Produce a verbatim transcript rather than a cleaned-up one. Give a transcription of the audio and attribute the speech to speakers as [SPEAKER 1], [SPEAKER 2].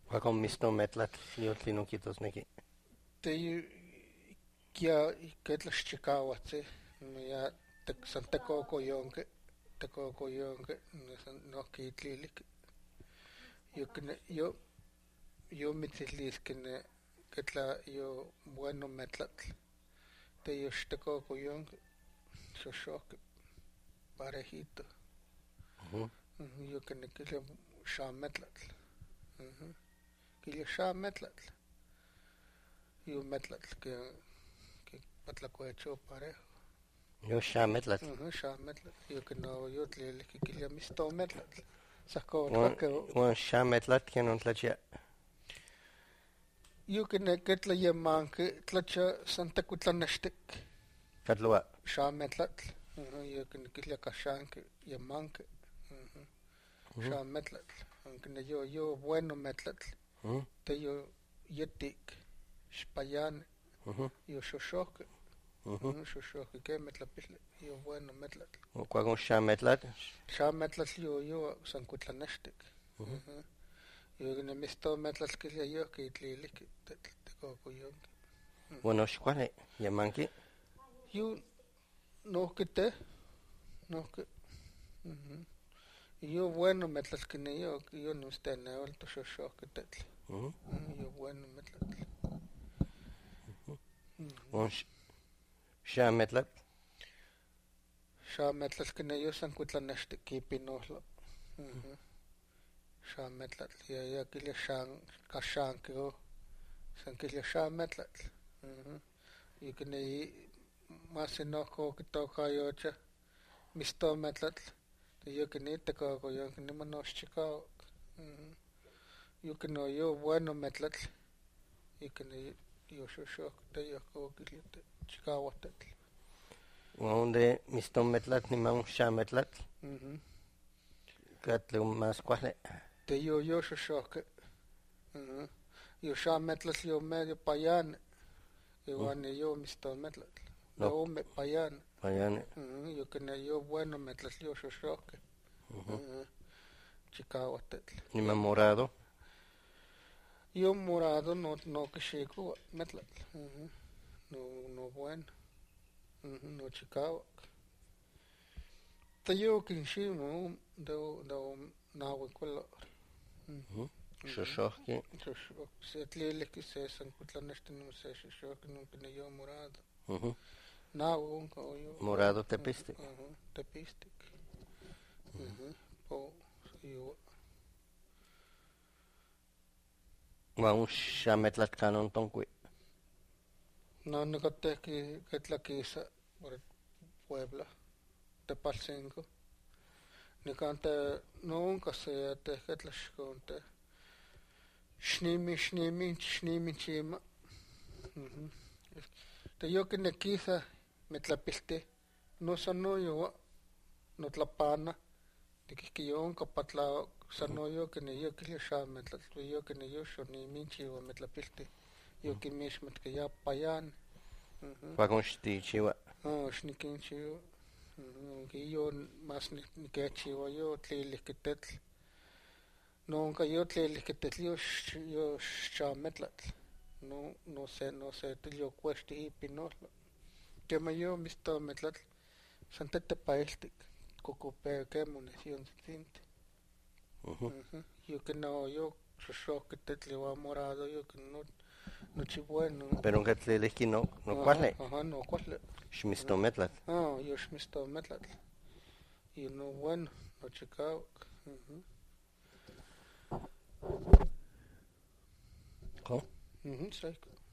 [SPEAKER 1] Huakon misnometlatl yotlin okitosneki.
[SPEAKER 2] Te kia ketlaxchikauatsi ya tek san tekokoyonke tekokoyonke no kitlilik yo kene yo yo mitziliskene ketla yo bueno metlatl te yo tekokoyonke xoxoke parejito
[SPEAKER 1] Ujú.
[SPEAKER 2] yo kene kile xametlatl kile xametlatl yo metlatl que que patlakuecho parejo
[SPEAKER 1] Yo xametlatl.
[SPEAKER 2] Ujú, xametlatl yo que no yo tlili que kile mistometlatl sako
[SPEAKER 1] Uan
[SPEAKER 2] tlake
[SPEAKER 1] uan xametlatl ken ontlachia.
[SPEAKER 2] yo que ne ketla yemanke tlacha santa kutlanextek
[SPEAKER 1] Katloa.
[SPEAKER 2] xametlatl ujú, yo que ne kile kashanke yemanke ujú, xametlatl aunque ne yo yo bueno metlatl
[SPEAKER 1] Ujú.
[SPEAKER 2] te yo yetik xpayane
[SPEAKER 1] Ujú.
[SPEAKER 2] yo xoxoke
[SPEAKER 1] Ujú.
[SPEAKER 2] ujú, xoxoke ke metlapisle yo bueno metlatl
[SPEAKER 1] Huakon xametlatl.
[SPEAKER 2] xametlatl yo yo san kutlanextek ujú. yo que ne mistometlatl kile yo que tlili que tekokoyonke
[SPEAKER 1] Bueno, xkuali yamanki.
[SPEAKER 2] yo nohki te nohki ujú. yo bueno metlatl kine yo yo nistenewal toxoxohke tetl
[SPEAKER 1] Ujú.
[SPEAKER 2] ujú, yo bueno metlatl
[SPEAKER 1] Uan xametlatl.
[SPEAKER 2] xametlatl kine yo san kutlanextek kipinohlo ujú. xametlatl ya ya kile xan kaxanke o san kile xametlatl ujú. yo kine más enojo kitokayocha mistometlatl yo kine tekokoyonke niman noxchikawak ujú. yo kine yo bueno metlatl yo kine yo xoxohke te yo kokilite chikawak tetl
[SPEAKER 1] Uan onde mistometlatl niman xametlatl.
[SPEAKER 2] ujú.
[SPEAKER 1] Katli más kuali.
[SPEAKER 2] te yo yo xoxohke ujú. yo xametlatl yo medio payane iwan yo mistometlatl
[SPEAKER 1] No.
[SPEAKER 2] de ome payane
[SPEAKER 1] Payane.
[SPEAKER 2] ujú. yo kine yo bueno metlatl yo xoxohke ujú. chikawak tetl
[SPEAKER 1] Niman morado.
[SPEAKER 2] yo morado no no kixikowa metlatl ujú. no no bueno ujú, no chikawak te yo kinximo de de naui color
[SPEAKER 1] Ujú. Xoxohki.
[SPEAKER 2] xoxohke se tliliki se san kutlanextinimi se xoxohke non kine yo morado
[SPEAKER 1] Ujú.
[SPEAKER 2] naui onka o yo
[SPEAKER 1] Morado tepistik.
[SPEAKER 2] ujú, tepistik ujú, po iwa
[SPEAKER 1] Uan un xametlatl kanon tonkui.
[SPEAKER 2] no nicatehki ketlakisa por Puebla Tepalcinco nicante no onka se tehketlaxkonte xnimi xnimi xnimi chima ujú. te yo kinekisa metlapilti no san noyowa notlapana tikihkiyonka patlawak san noyo kine yo kile xametlatl yo kine yo xoniminchiwa metlapilti yo kimixmatki ya payane ujú.
[SPEAKER 1] Huakon xtichiwa.
[SPEAKER 2] ah xnikinchiwa ujú, aunque yo más niquechiwa yo tlilihki tetl nonka yo tlilihki tetl yo x- yo xametlatl no no se no se tilyokuexti ipinohlo kema yo mistometlatl san tetepailtik kokopeo ke monesiontzitzinti
[SPEAKER 1] Ujú.
[SPEAKER 2] ujú. yo que no yo xoxohke tetl iwan morado yo que no nochi bueno
[SPEAKER 1] Pero katlilihki no no
[SPEAKER 2] Ajá,
[SPEAKER 1] kuali.
[SPEAKER 2] ajá, no kuali
[SPEAKER 1] Xmistometlatl.
[SPEAKER 2] ah yo xmistometlatl y no bueno no chikawak ujú.
[SPEAKER 1] Ko.
[SPEAKER 2] Ujú, seiko